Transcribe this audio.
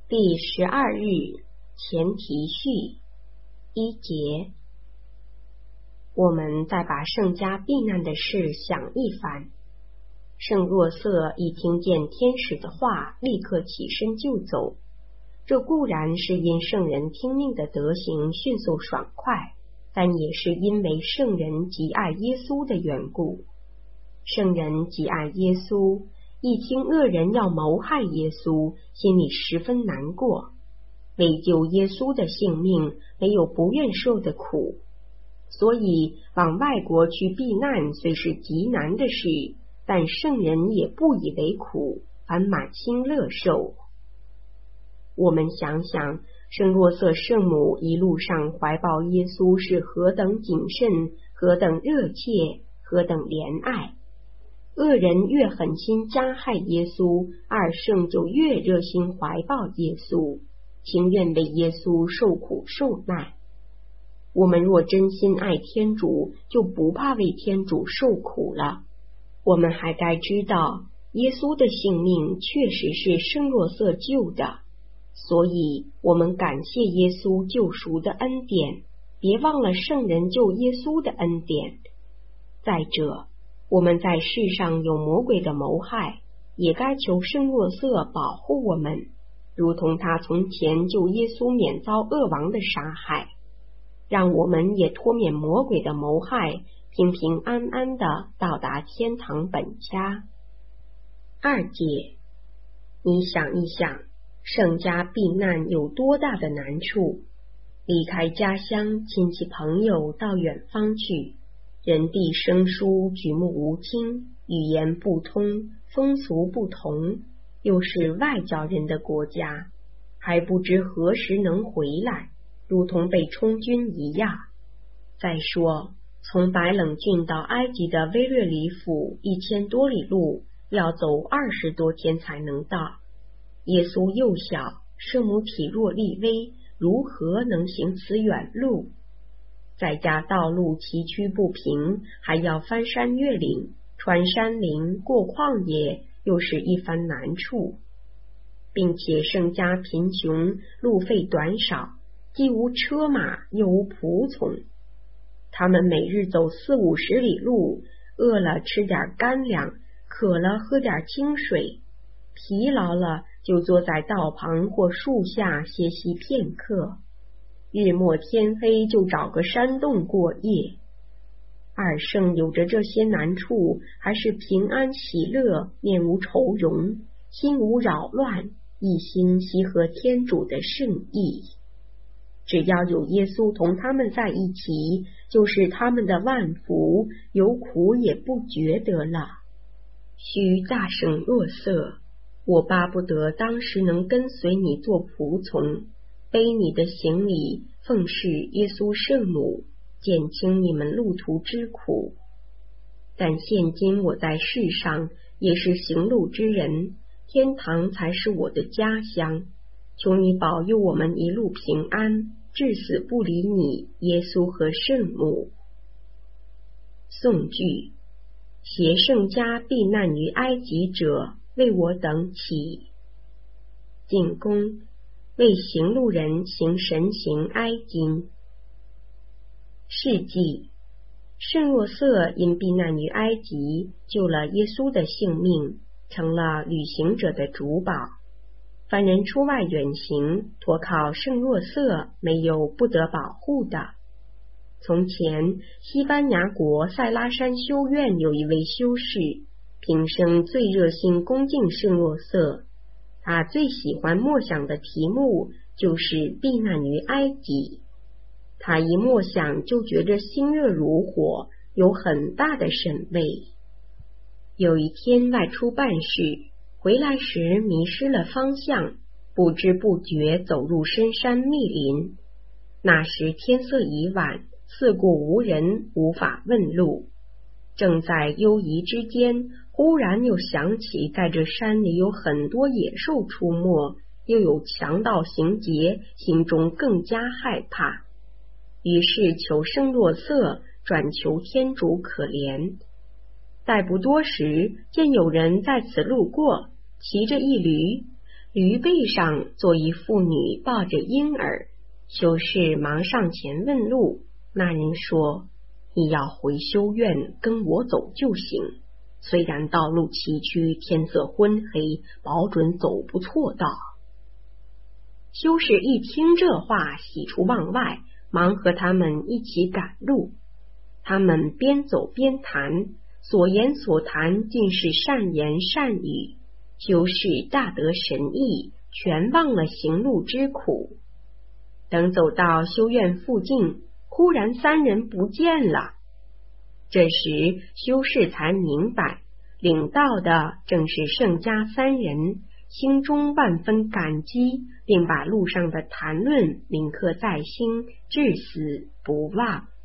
第12日前提序1节，我们再把圣家避难的事想一番。圣若瑟一听见天使的话，立刻起身就走。这固然是因圣人听命的德行迅速爽快，但也是因为圣人极爱耶稣的缘故。圣人极爱耶稣，一听恶人要谋害耶稣，心里十分难过。为救耶稣的性命，没有不愿受的苦，所以往外国去避难虽是极难的事，但圣人也不以为苦，反满心乐受。我们想想，圣若瑟圣母一路上怀抱耶稣是何等谨慎，何等热切，何等怜爱。恶人越狠心加害耶稣，二圣就越热心怀抱耶稣，情愿为耶稣受苦受难。我们若真心爱天主，就不怕为天主受苦了。我们还该知道，耶稣的性命确实是圣若瑟救的，所以我们感谢耶稣救赎的恩典，别忘了圣人救耶稣的恩典。再者，我们在世上有魔鬼的谋害，也该求圣若瑟保护我们，如同他从前救耶稣免遭恶王的杀害，让我们也脱免魔鬼的谋害，平平安安地到达天堂本家。2节，你想一想，圣家避难有多大的难处？离开家乡，亲戚朋友到远方去，人地生疏，举目无亲，语言不通，风俗不同，又是外教人的国家，还不知何时能回来，如同被充军一样。再说，从白冷郡到埃及的威略里府1000多里路，要走20多天才能到。耶稣幼小，圣母体弱力微，如何能行此远路？再加道路崎岖不平，还要翻山越岭，穿山林，过旷野，又是一番难处。并且圣家贫穷，路费短少，既无车马，又无仆从。他们每日走40-50里路，饿了吃点干粮，渴了喝点清水，疲劳了就坐在道旁或树下歇息片刻，日没天黑就找个山洞过夜。二圣有着这些难处，还是平安喜乐，面无愁容，心无扰乱，一心习合天主的圣意。只要有耶稣同他们在一起，就是他们的万福，有苦也不觉得了。须大圣若瑟，我巴不得当时能跟随你做仆从，背你的行李，奉侍耶稣圣母，减轻你们路途之苦。但现今我在世上也是行路之人，天堂才是我的家乡，求你保佑我们一路平安，至死不离你，耶稣和圣母。颂句：携圣家避难于埃及者，为我等起。进宫：为行路人行神行哀今。事迹：圣若瑟因避难于埃及，救了耶稣的性命，成了旅行者的主保。凡人出外远行，托靠圣若瑟，没有不得保护的。从前，西班牙国塞拉山修院有一位修士，平生最热心恭敬圣若瑟。他最喜欢默想的题目就是避难于埃及。他一默想就觉着心热如火，有很大的审味。有一天外出办事，回来时迷失了方向，不知不觉走入深山密林。那时天色已晚，四顾无人，无法问路。正在忧疑之间，忽然又想起在这山里有很多野兽出没，又有强盗行劫，心中更加害怕。于是求圣若瑟，转求天主可怜。待不多时，见有人在此路过，骑着一驴， 驴背上坐一妇女抱着婴儿，修士忙上前问路。那人说：你要回修院跟我走就行，虽然道路崎岖，天色昏黑，保准走不错道。修士一听这话，喜出望外，忙和他们一起赶路。他们边走边谈，所言所谈尽是善言善语，修士大得神意，全忘了行路之苦。等走到修院附近，忽然三人不见了。这时修士才明白，领道的正是圣家三人，心中万分感激，并把路上的谈论铭刻在心，至死不忘。